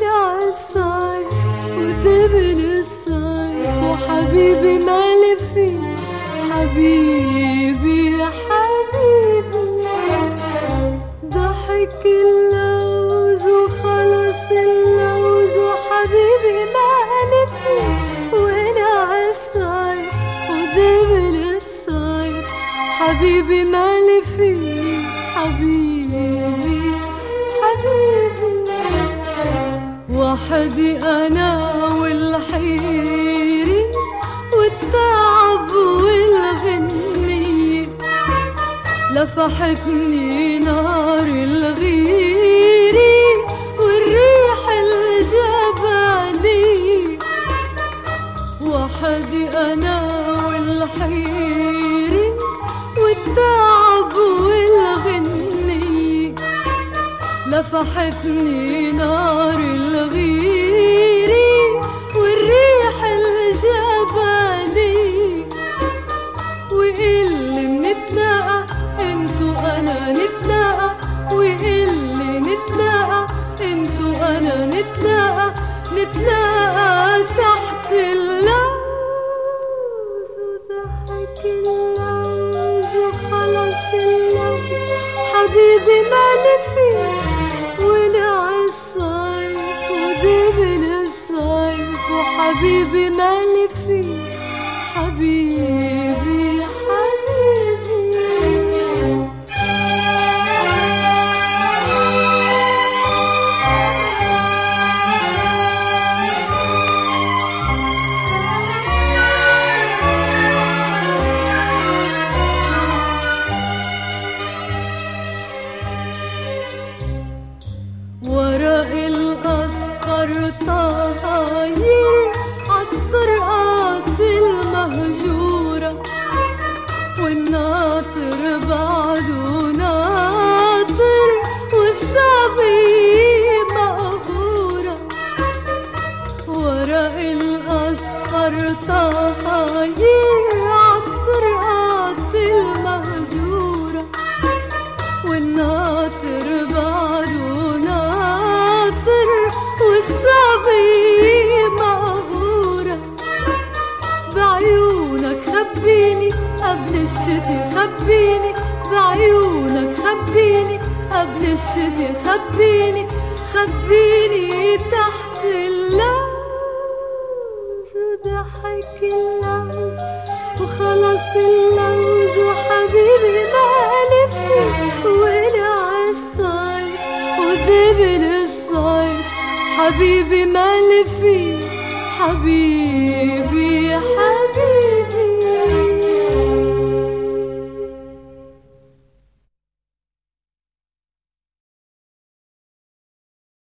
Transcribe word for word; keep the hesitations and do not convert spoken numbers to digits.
ونع الصيف ودبل الصيف وحبيبي مالي فيه حبيبي يا حبيبي. ضحك اللوز وخلص اللوز وحبيبي مالي فيه ونع الصيف ودبل الصيف حبيبي مالي فيه حبيبي حبيبي. وحدي أنا والحيري والتعب والغنية لفحتني نار الغيري والريح الجبلية. وحدي أنا والحيري والتعب والغنية لفحتني نار الغيري والريح الجبلية. وإلي منتلاقى انتو أنا نتلاقى وإلي نتلاقى انتو أنا نتلاقى نتلاقى تحت اللوز. وضحك اللوز وخلص اللوز حبيبي مالي فيه ونع الصيف ودبل الصيف وحبيبي مالي فيه حبيبي يا حبيبي. ورق الأصفر طاير عالطرقات المهجورة والناطر بعده ناطر والصبية مقهورة. ورق الأصفر طاير عالطرقات المهجورة والناطر بعده ناطر والصبية مقهورة. بعيونك خبيني قبل الشتي خبيني بعيونك خبيني قبل الشتي خبيني خبيني تحت اللوز. وضحك اللوز وخلص اللوز وحبيبي مالي فيه ونع الصيف ودبل الصيف حبيبي مالي فيه حبيبي يا حبيبي.